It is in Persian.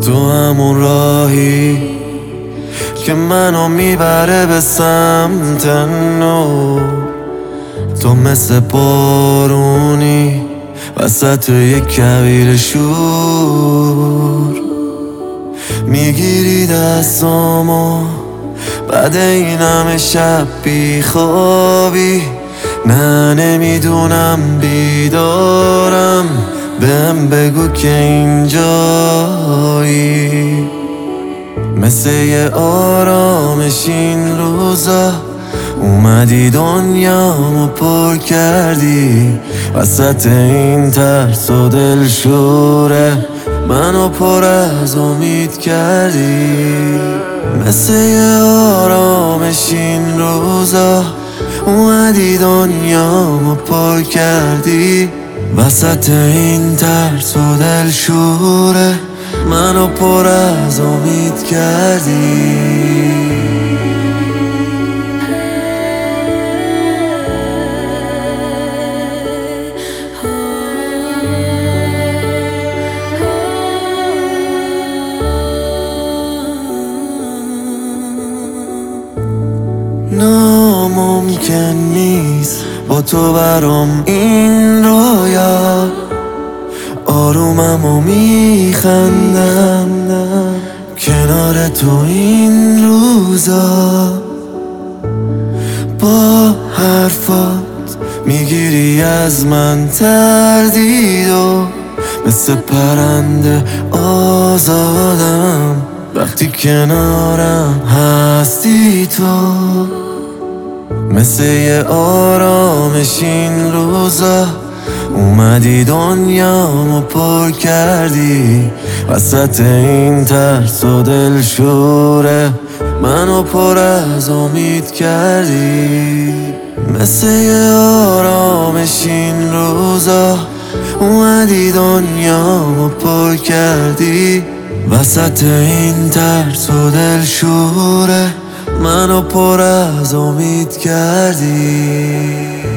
تو همون راهی که منو میبره به سمت نو. تو مثل بارونی وسط یک کویر شور، میگیری دستامو بعد این همه شب بی خوابی. نه نمیدونم بیدارم، بهم بگو که اینجایی. مثل یه آرامش این روزا اومدی دنیامو پر کردی. وسط این ترس و دلشوره منو پر از امید کردی. مثل یه آرامش این روزا اومدی دنیامو پر کردی. وسط این ترس و دلشوره منو پر از امید کردی. ناممکن نیست با تو برام این رویا. آرومم و میخندم کنار تو این روزا. با حرفات میگیری از من تردید و مثل پرنده آزادم وقتی کنارم هستی تو. مثل یه آرامش این روزا اومدی دنیامو پر کردی. وسط این ترس و دلشوره منو پر از امید کردی. مثل یه آرامش این روزا اومدی دنیامو پر کردی. وسط این ترس و دلشوره منو پر از امید کردی.